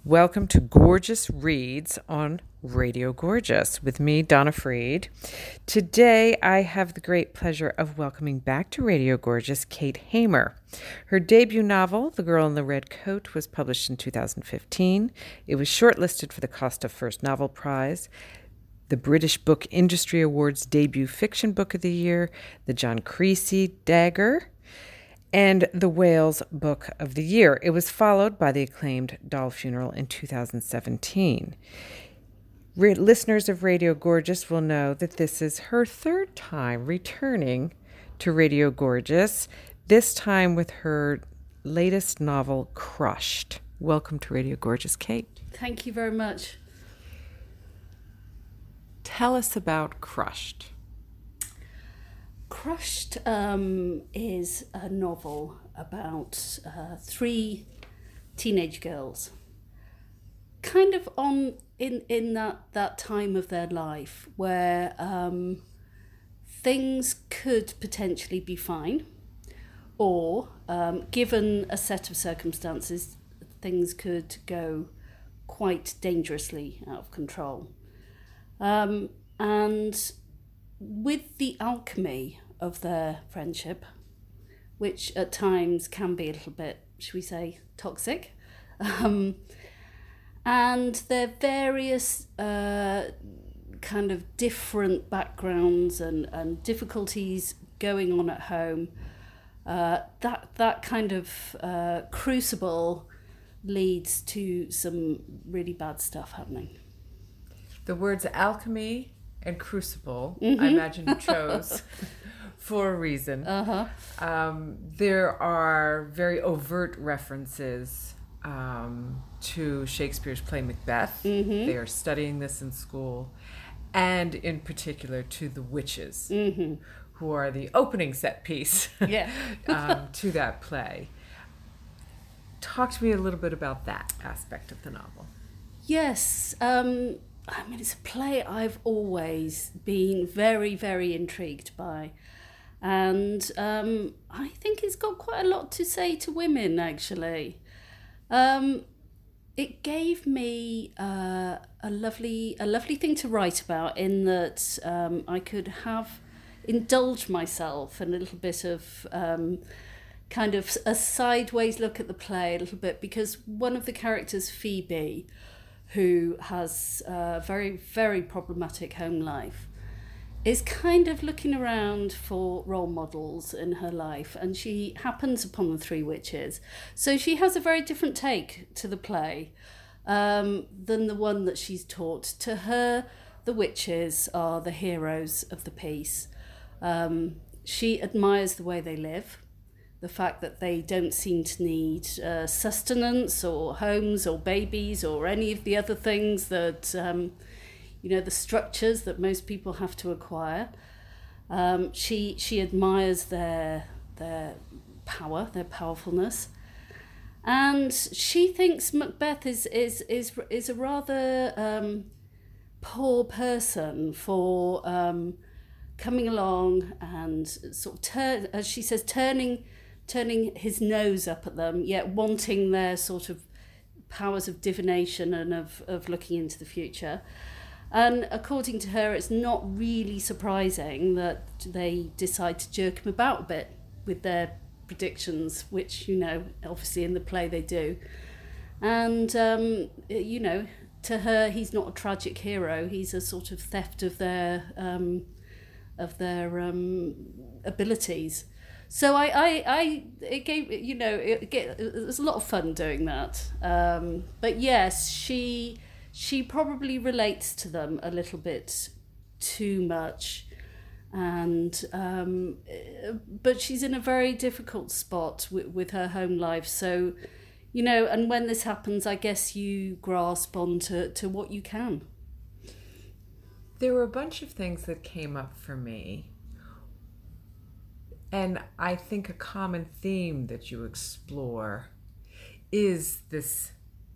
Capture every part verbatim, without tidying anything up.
Welcome to Gorgeous Reads on Radio Gorgeous with me, Donna Freed. Today, I have the great pleasure of welcoming back to Radio Gorgeous Kate Hamer. Her debut novel, The Girl in the Red Coat, was published in two thousand fifteen. It was shortlisted for the Costa First Novel Prize, the British Book Industry Awards Debut Fiction Book of the Year, the John Creasy Dagger, and the Wales Book of the Year. It was followed by the acclaimed Doll Funeral in two thousand seventeen. Re- listeners of Radio Gorgeous will know that this is her third time returning to Radio Gorgeous, this time with her latest novel, Crushed. Welcome to Radio Gorgeous, Kate. Thank you very much. Tell us about Crushed. Crushed um, is a novel about uh, three teenage girls, kind of on in in that, that time of their life where um, things could potentially be fine, or um, given a set of circumstances, things could go quite dangerously out of control. Um, and with the alchemy of their friendship, which at times can be a little bit, should we say, toxic, um, and their various uh, kind of different backgrounds and, and difficulties going on at home, uh, that that kind of uh, crucible leads to some really bad stuff happening. The words alchemy and crucible, Mm-hmm. I imagine you chose for a reason. Uh-huh. Um, there are very overt references um, to Shakespeare's play Macbeth. Mm-hmm. They are studying this in school, and in particular to the witches, Mm-hmm. who are the opening set piece Yeah. um, to that play. Talk to me a little bit about that aspect of the novel. Yes, um, I mean, it's a play I've always been very, very intrigued by. And um, I think it's got quite a lot to say to women, actually. Um, it gave me uh, a lovely a lovely thing to write about, in that um, I could have indulged myself in a little bit of um, kind of a sideways look at the play a little bit, because one of the characters, Phoebe, who has a very, very problematic home life, is kind of looking around for role models in her life, and she happens upon the three witches. So she has a very different take to the play um, than the one that she's taught. To her, the witches are the heroes of the piece. Um, she admires the way they live, the fact that they don't seem to need uh, sustenance or homes or babies or any of the other things that, um, you know, the structures that most people have to acquire. Um, she she admires their their power, their powerfulness, and she thinks Macbeth is is is is a rather um, poor person for um, coming along and sort of turn, as she says, turning. turning his nose up at them, yet wanting their sort of powers of divination and of, of looking into the future. And according to her, it's not really surprising that they decide to jerk him about a bit with their predictions, which, you know, obviously in the play they do. And, um, you know, to her, he's not a tragic hero. He's a sort of theft of their, um, of their um, abilities. So I, I, I, it gave, you know, it, it, it was a lot of fun doing that. Um, but yes, she, she probably relates to them a little bit too much, and um, but she's in a very difficult spot with, with her home life. So, you know, and when this happens, I guess you grasp onto to what you can. There were a bunch of things that came up for me. And I think a common theme that you explore is this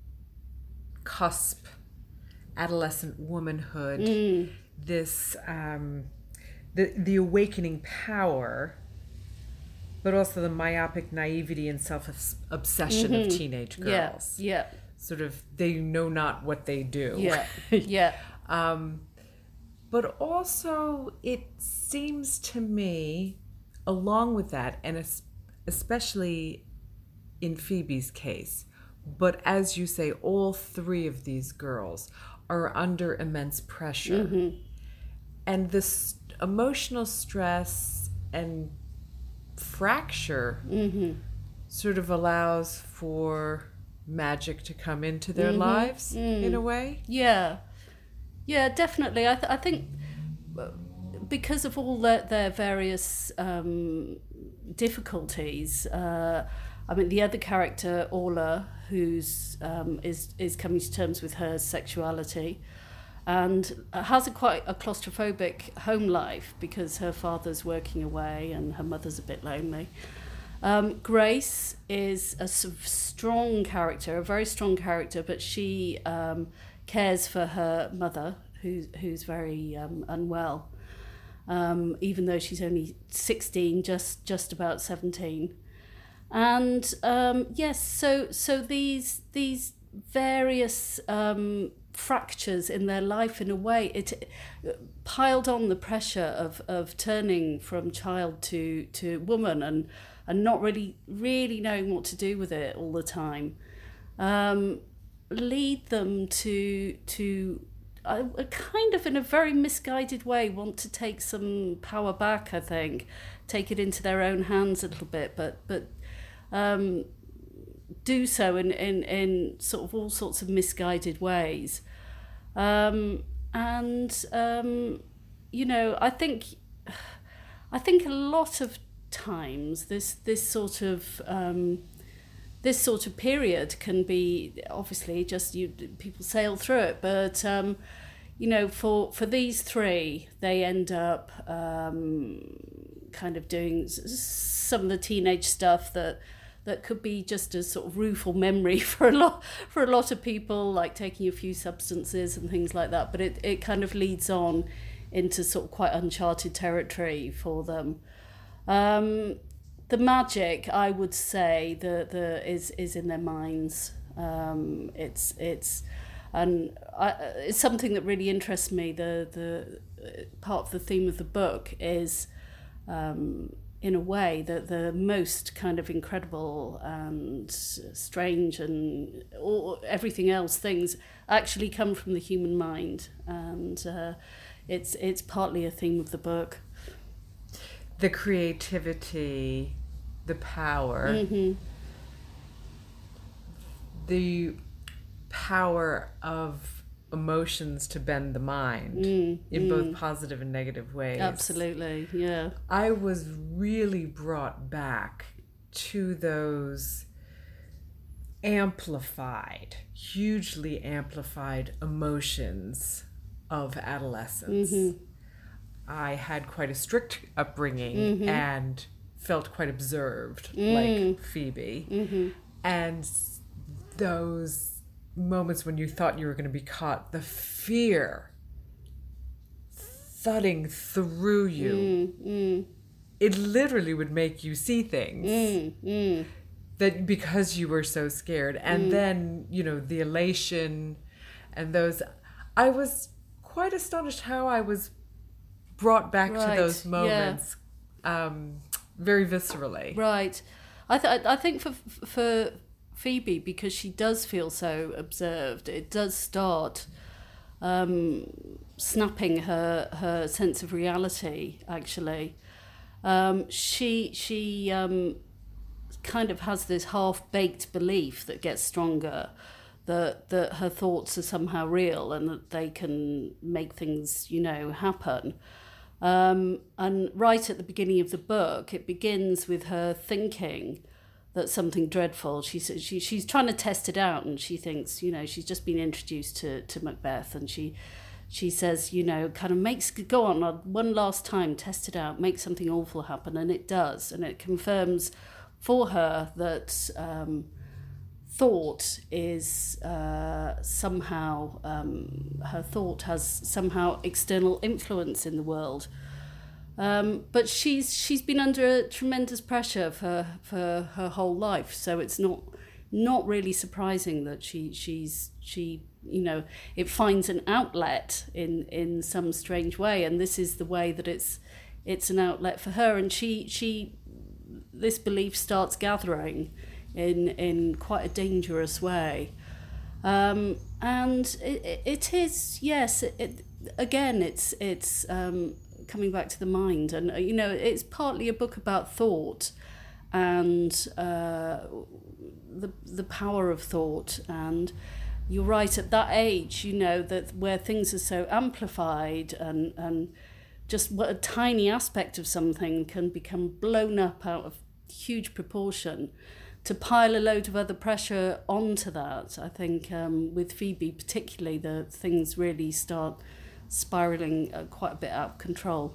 cusp, adolescent womanhood, Mm. this um, the the awakening power, but also the myopic naivety and self obsession Mm-hmm. of teenage girls. Yeah, yeah. sort of, they know not what they do. Yeah, yeah. um, but also, it seems to me, along with that, and especially in Phoebe's case, but as you say, all three of these girls are under immense pressure. Mm-hmm. And this emotional stress and fracture mm-hmm. sort of allows for magic to come into their mm-hmm. lives mm. in a way. Yeah. Yeah, definitely. I, th- I think because of all their, their various um, difficulties, uh, I mean, the other character, Orla, who's um, is is coming to terms with her sexuality, and has a quite a claustrophobic home life because her father's working away and her mother's a bit lonely. Um, Grace is a sort of strong character, a very strong character, but she um, cares for her mother, who's who's very um, unwell, um, even though she's only sixteen, just just about seventeen. And um, yes, so so these these various um, fractures in their life, in a way, it piled on the pressure of, of turning from child to, to woman and and not really really knowing what to do with it all the time, um, lead them to to a, a kind of, in a very misguided way, want to take some power back. I think take it into their own hands a little bit, but but. Um, do so in, in, in sort of all sorts of misguided ways. Um, and, um, you know, I think I think a lot of times this this sort of um, this sort of period can be, obviously, just you people sail through it, but um, you know, for for these three, they end up um, kind of doing some of the teenage stuff that that could be just a sort of rueful memory for a lot for a lot of people, like taking a few substances and things like that. But it, it kind of leads on into sort of quite uncharted territory for them. Um, the magic, I would say, the the is is in their minds. Um, it's it's and I, it's something that really interests me. The the part of the theme of the book is. Um, in a way, that the most kind of incredible and strange and all, everything else things actually come from the human mind, and uh, it's it's partly a theme of the book. The creativity, the power, mm-hmm. the power of emotions to bend the mind mm, in mm. both positive and negative ways. Absolutely, yeah. I was really brought back to those amplified, hugely amplified emotions of adolescence. Mm-hmm. I had quite a strict upbringing mm-hmm. and felt quite observed, mm. like Phoebe. Mm-hmm. And those moments when you thought you were going to be caught, the fear thudding through you, mm, mm. it literally would make you see things mm, mm. that because you were so scared. And mm. then, you know, the elation and those, I was quite astonished how I was brought back right. to those moments yeah. um, very viscerally. Right. I th- I think for for Phoebe, because she does feel so observed, it does start um, snapping her her sense of reality. Actually, um, she she um, kind of has this half-baked belief that gets stronger, that that her thoughts are somehow real and that they can make things, you know, happen. Um, and right at the beginning of the book, it begins with her thinking that something dreadful, she's she, she's trying to test it out, and she thinks, you know, she's just been introduced to, to Macbeth, and she she says, you know, kind of makes, go on, one last time, test it out, make something awful happen, and it does, and it confirms for her that um, thought is uh, somehow, um, her thought has somehow external influence in the world. Um, but she's she's been under tremendous pressure for for her whole life, so it's not not really surprising that she she's she you know it finds an outlet in in some strange way, and this is the way that it's it's an outlet for her, and she she this belief starts gathering in in quite a dangerous way. Um, and it, it is, yes, it, it, again, it's it's um, coming back to the mind. And, you know, it's partly a book about thought and uh, the the power of thought. And you're right, at that age, you know, that where things are so amplified and, and just what a tiny aspect of something can become blown up out of huge proportion, to pile a load of other pressure onto that. I think um, with Phoebe particularly, the things really start spiraling uh, quite a bit out of control.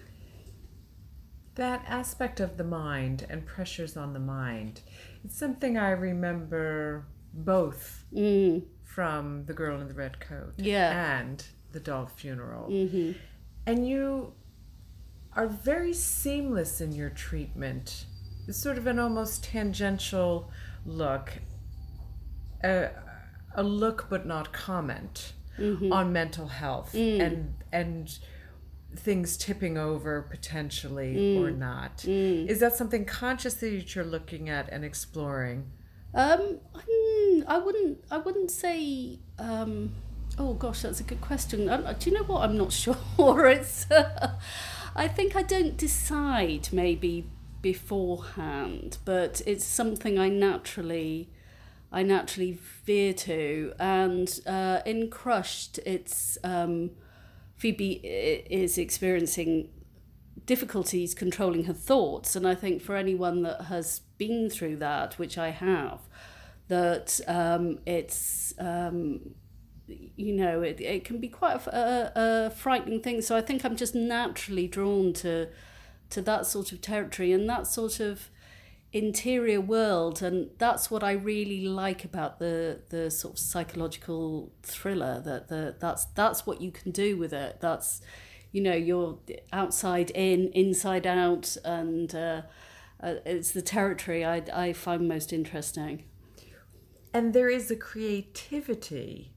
That aspect of the mind and pressures on the mind, it's something I remember both Mm. from The Girl in the Red Coat Yeah. and The Dog Funeral. Mm-hmm. And you are very seamless in your treatment. It's sort of an almost tangential look, a, a look but not comment Mm-hmm. on mental health Mm. and and things tipping over potentially Mm. or not. Mm. Is that something conscious that you're looking at and exploring? Um, mm, I wouldn't. I wouldn't say. Um, oh gosh, that's a good question. I, do you know what? I'm not sure. It's. I think I don't decide maybe beforehand, but it's something I naturally, I naturally veer to. And uh, in Crushed, it's um, Phoebe i- is experiencing difficulties controlling her thoughts, and I think for anyone that has been through that, which I have, that um, it's um, you know it, it can be quite a, a, a frightening thing. So I think I'm just naturally drawn to to that sort of territory and that sort of interior world, and that's what I really like about the the sort of psychological thriller, that the that's that's what you can do with it. That's, you know, you're outside in, inside out, and uh, uh, it's the territory I, I find most interesting. And there is a creativity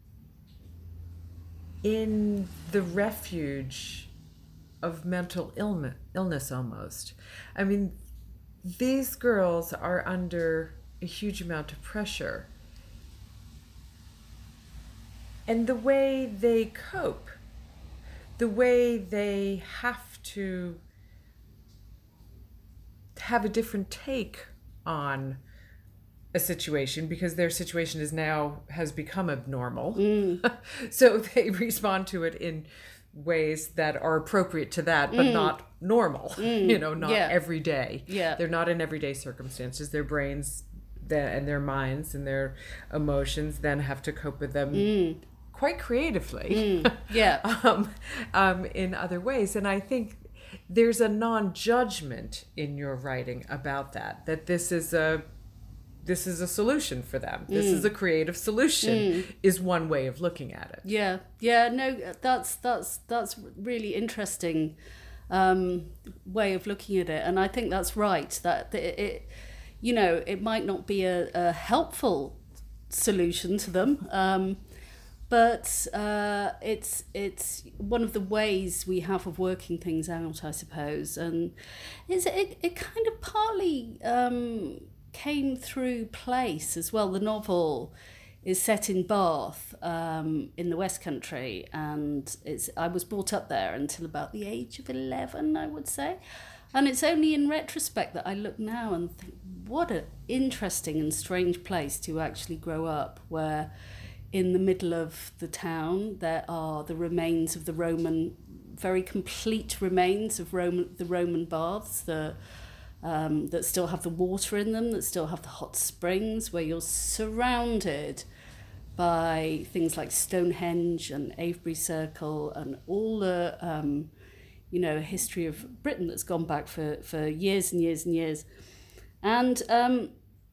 in the refuge of mental illness, illness almost. I mean, these girls are under a huge amount of pressure. And the way they cope, the way they have to have a different take on a situation, because their situation is now has become abnormal. Mm. So they respond to it in ways that are appropriate to that, but mm. not normal, mm. you know, not yeah. every day. Yeah. They're not in everyday circumstances. Their brains and their minds and their emotions then have to cope with them mm. quite creatively. Mm. Yeah. um, um, in other ways. And I think there's a non-judgment in your writing about that, that this is a this is a solution for them. This mm. is a creative solution, mm. is one way of looking at it. Yeah, yeah, no, that's that's that's really interesting um, way of looking at it, and I think that's right. That it, it you know, it might not be a, a helpful solution to them, um, but uh, it's it's one of the ways we have of working things out, I suppose, and it's, it it kind of partly. Um, came through place as well. The novel is set in Bath, um, in the West Country, and it's I was brought up there until about the age of eleven, I would say. And it's only in retrospect that I look now and think, what an interesting and strange place to actually grow up, where in the middle of the town there are the remains of the Roman, very complete remains of Roman, the Roman baths, the Um, that still have the water in them, that still have the hot springs, where you're surrounded by things like Stonehenge and Avebury Circle and all the, um, you know, history of Britain that's gone back for, for years and years and years. And um,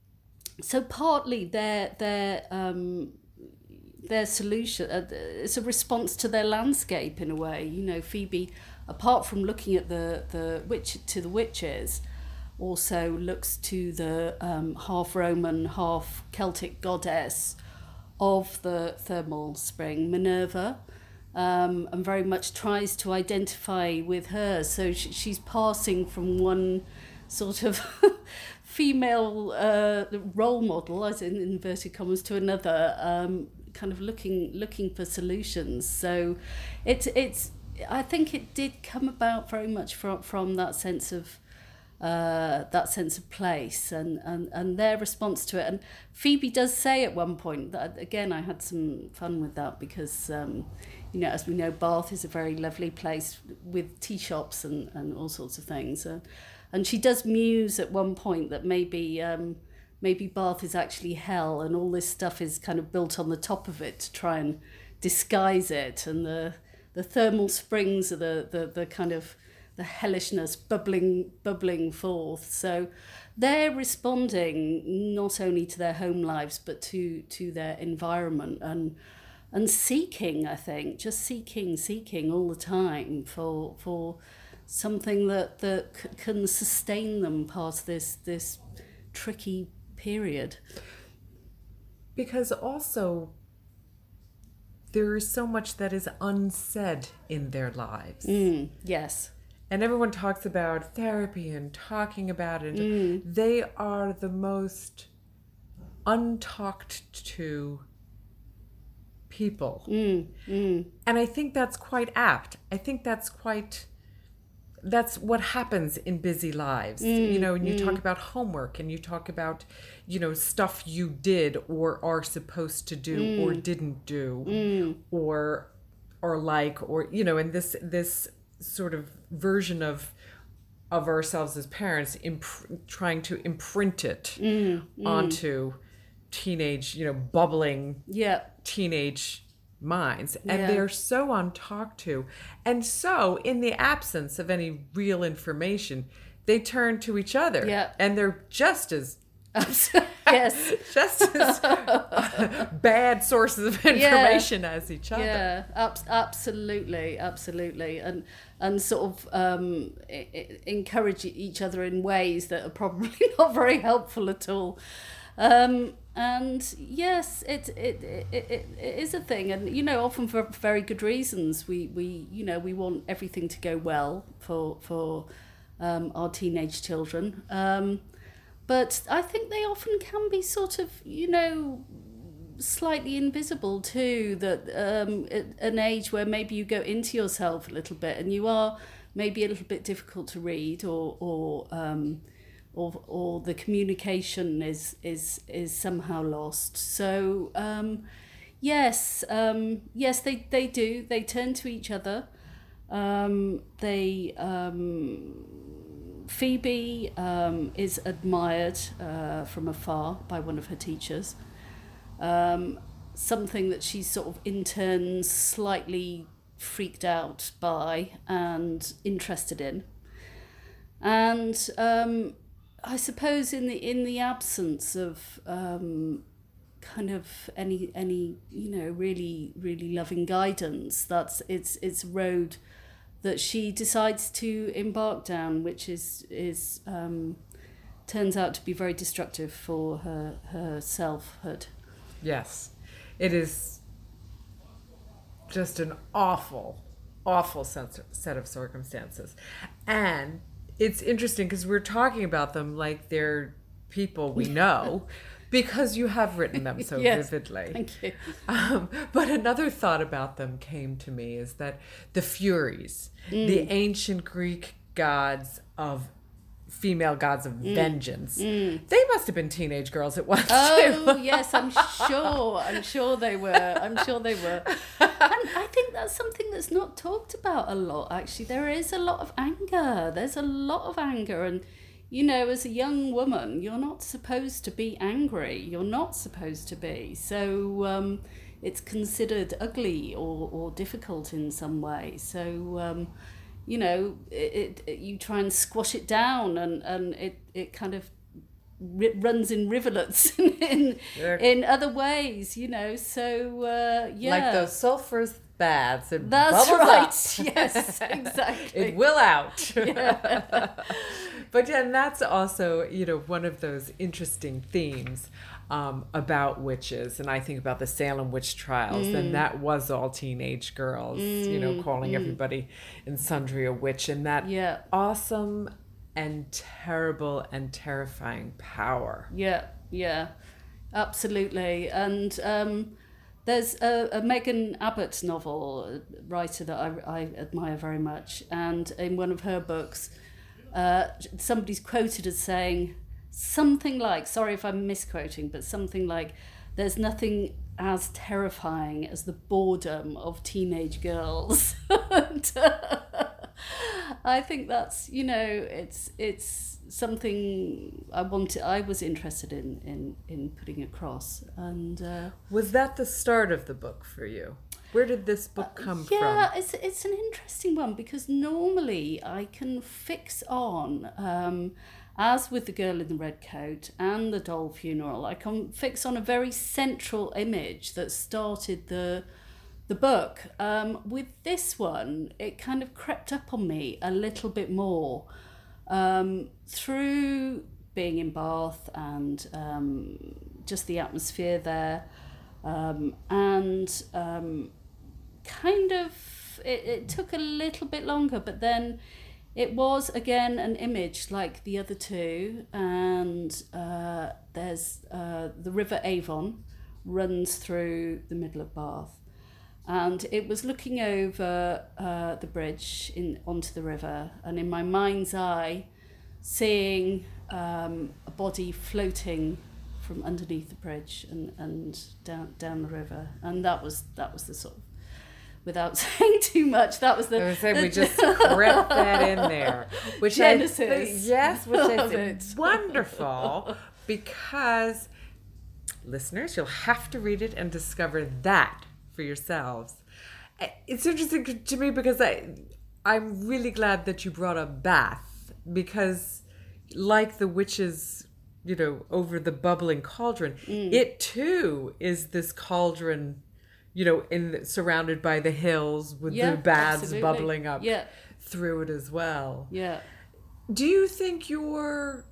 so partly their, their, um, their solution, uh, it's a response to their landscape in a way. You know, Phoebe, apart from looking at the, the witch to the witches, also looks to the um, half Roman, half Celtic goddess of the thermal spring, Minerva, um, and very much tries to identify with her. So she, she's passing from one sort of female uh, role model, as in inverted commas, to another, um, kind of looking looking for solutions. So it's it's I think it did come about very much from from that sense of uh, that sense of place and, and, and their response to it. And Phoebe does say at one point that, again, I had some fun with that because, um, you know, as we know, Bath is a very lovely place with tea shops and, and all sorts of things. Uh, and she does muse at one point that maybe um, maybe Bath is actually hell and all this stuff is kind of built on the top of it to try and disguise it. And the the thermal springs are the, the, the kind of the hellishness bubbling bubbling forth. So they're responding not only to their home lives but to to their environment and and seeking, I think, just seeking, seeking all the time for for something that that c- can sustain them past this this tricky period. Because also there is so much that is unsaid in their lives. Mm, yes. And everyone talks about therapy and talking about it. Mm. They are the most untalked to people. Mm, mm. And I think that's quite apt. I think that's quite, that's what happens in busy lives. Mm, you know, and you mm. talk about homework and you talk about, you know, stuff you did or are supposed to do mm. or didn't do mm. or, or like, or, you know, and this, this, sort of version of of ourselves as parents, imp- trying to imprint it mm, mm. onto teenage, you know, bubbling yeah. teenage minds. And yeah. they're so untalked to. And so in the absence of any real information, they turn to each other. Yeah. And they're just as yes, just as bad sources of information yeah. as each other. Yeah, ab- absolutely, absolutely, and and sort of um, I- I encourage each other in ways that are probably not very helpful at all. Um, and yes, it it, it it it is a thing, and you know, often for very good reasons. We we you know we want everything to go well for for um, our teenage children. Um, But I think they often can be sort of, you know, slightly invisible too, that um, at an age where maybe you go into yourself a little bit and you are maybe a little bit difficult to read or or um, or, or the communication is, is, is somehow lost. So, um, yes, um, yes, they, they do. They turn to each other. Um, they... Um, Phoebe um, is admired uh, from afar by one of her teachers, um, something that she's sort of in turn slightly freaked out by and interested in. And um, I suppose in the in the absence of um, kind of any any you know really really loving guidance, that's it's it's a road that she decides to embark down, which is is um, turns out to be very destructive for her her selfhood. Yes, it is just an awful, awful set of circumstances, and it's interesting because we're talking about them like they're people we know. Because you have written them so yes, vividly. Thank you. Um, but another thought about them came to me is that the Furies, mm. the ancient Greek gods of female gods of mm. vengeance, mm. they must have been teenage girls at once. Oh, yes, I'm sure. I'm sure they were. I'm sure they were. And I think that's something that's not talked about a lot, actually. There is a lot of anger. There's a lot of anger. And you know, as a young woman, you're not supposed to be angry. You're not supposed to be. So um, it's considered ugly or, or difficult in some way. So, um, you know, it, it you try and squash it down and, and it, it kind of r- runs in rivulets in, in, yeah. in other ways, you know. So, uh, yeah. Like those sulfurous baths. It That's bubbles right. up. Yes, exactly. It will out. Yeah. But yeah, and that's also, you know, one of those interesting themes um, about witches. And I think about the Salem witch trials, Mm. and that was all teenage girls, you know, calling mm. everybody and sundry a witch, and that Yeah. awesome and terrible and terrifying power. Yeah, yeah, absolutely. And um, there's a, a Megan Abbott novel, a writer that I, I admire very much. And in one of her books, uh, somebody's quoted as saying something like, sorry if I'm misquoting, but something like, there's nothing as terrifying as the boredom of teenage girls. And, uh, I think that's, you know, it's it's something I wanted, I was interested in in, in putting across. And uh, Was that the start of the book for you? Where did this book come yeah, from? it's it's an interesting one, because normally I can fix on, um, as with The Girl in the Red Coat and The Doll Funeral, I can fix on a very central image that started the the book. Um, with this one, it kind of crept up on me a little bit more um, through being in Bath and um, just the atmosphere there, um, and um, kind of it, it took a little bit longer, but then it was again an image like the other two. And uh, there's uh, the River Avon runs through the middle of Bath. And it was looking over uh, the bridge in onto the river, and in my mind's eye, seeing um, a body floating from underneath the bridge and, and down down the river, and that was that was the sort of, without saying too much, that was the. I was saying we just crept that in there, which Genesis. I think, yes, which I Love think it. wonderful, because listeners, you'll have to read it and discover that for yourselves. It's interesting to me because I, I'm really glad that you brought up Bath, because like the witches, you know, over the bubbling cauldron, Mm. it too is this cauldron, you know, in surrounded by the hills with Yeah, the baths absolutely. bubbling up Yeah, through it as well. yeah. Do you think your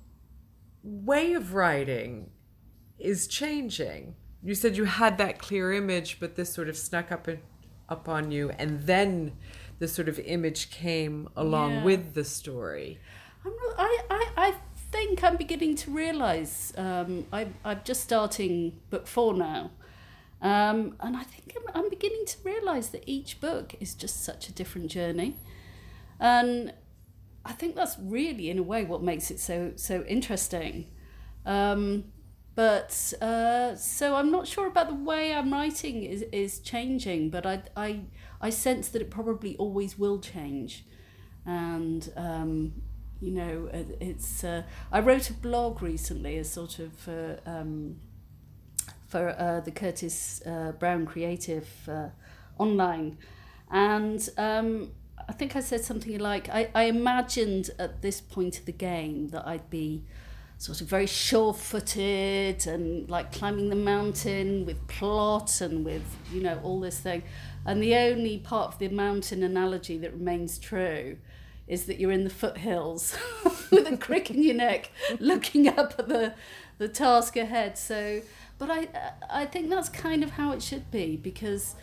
way of writing is changing? You said you had that clear image, but this sort of snuck up in, up on you, and then the sort of image came along Yeah. with the story. I'm not, I, I, I think I'm beginning to realise, um, I, I'm just starting book four now, um, and I think I'm, I'm beginning to realise that each book is just such a different journey. And I think that's really, in a way, what makes it so so interesting. Um, but uh, so I'm not sure about the way I'm writing is, is changing, but I, I, I sense that it probably always will change. And um, you know, it, it's uh, I wrote a blog recently, a sort of uh, um, for uh, the Curtis uh, Brown Creative uh, online, and um, I think I said something like, I, I imagined at this point of the game that I'd be sort of very sure-footed and like climbing the mountain with plot and with, you know, all this thing. And the only part of the mountain analogy that remains true is that you're in the foothills with a crick in your neck looking up at the, the task ahead. So, but I, I think that's kind of how it should be, because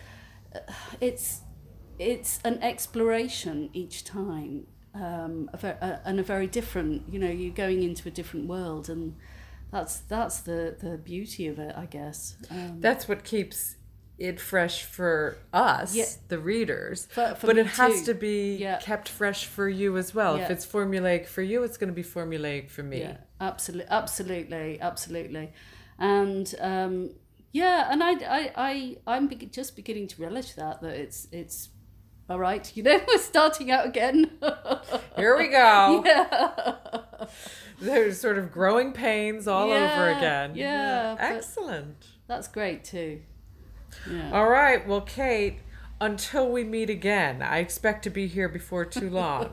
it's, it's an exploration each time. Um, a ver- a, and a very different, you know, you're going into a different world, and that's that's the, the beauty of it, I guess. Um, That's what keeps it fresh for us, Yeah. the readers. For- for but me it has too. to be Yeah. kept fresh for you as well. If Yeah. it's formulaic for you, it's going to be formulaic for me. Yeah, absolutely, absolutely, absolutely, and um, yeah, and I, I, I, I'm be- just beginning to relish that that it's it's. All right, you know, we're starting out again. Here we go. Yeah. There's sort of growing pains all Yeah, over again. yeah, but- Excellent. That's great too. Yeah. All right. Well, Kate, until we meet again, I expect to be here before too long.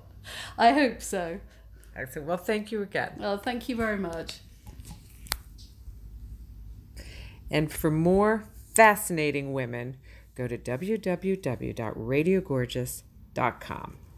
I hope so. Excellent. Well, thank you again. Well, thank you very much. And for more fascinating women, go to w w w dot radio gorgeous dot com.